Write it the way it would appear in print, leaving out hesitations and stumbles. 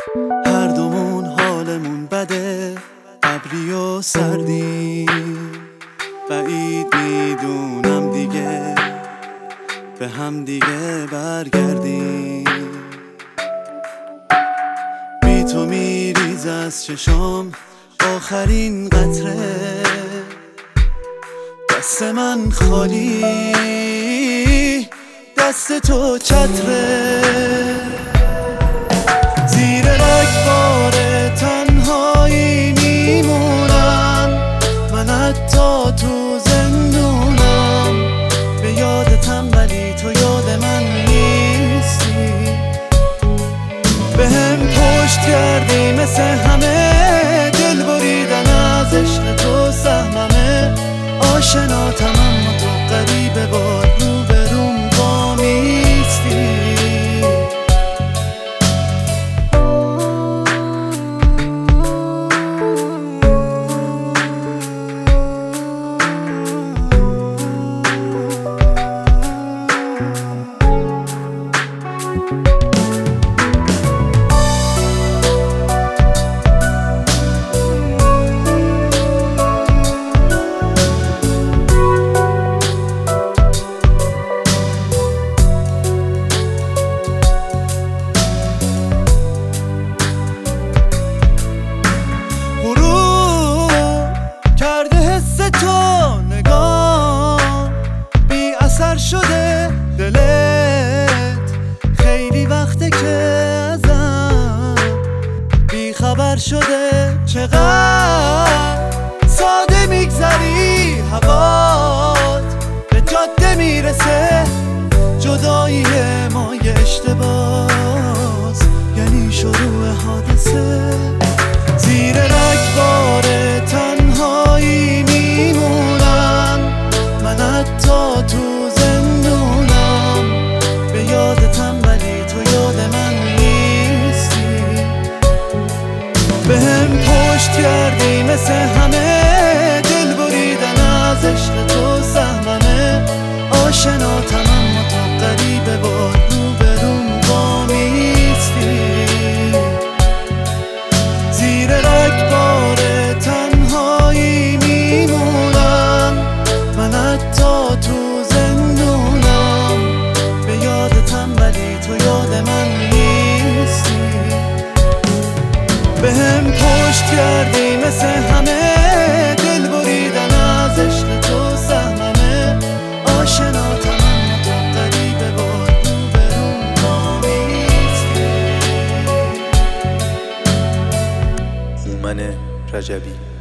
هر دومون حالمون بده، ابری و سردی. بعید میدونم دیگه به هم دیگه برگردیم. بی تو میریز از چشام آخرین قطره، دست من خالی دست تو چتره. زیر رگبار تنهایی میمونم، من حتی تو زندونم. به یادتم ولی تو یاد من نیستی. به هم پشت کردی مثل همه، دل بریدن از عشق تو سهممه. آشناتم اما تو غریبه، بار رو به روم وامیستی. شده دلت خیلی وقته که ازم بی خبر شده. چقدر ساده میگذری، هوات به جاده میرسه. جدایی ما یه اشتباس، یعنی شروع حادثه. زیر رگبار تنهایی میمونم، من حتی تو به هم پشت کردی مثل همه، دل بریدن از عشق تو سهممه. آشناتم اما تو غریبه، بار رو به روم وامیستی. زیر رگبار تنهایی میمونم، من حتی تو زندونم. به یادتم ولی تو یاد من نیستی. به هم پشت کردی مثل همه، دل بریدن از عشق تو سهممه. آشناتم اما تو غریبه، بار رو به روم وامیستی. هومن رجبی.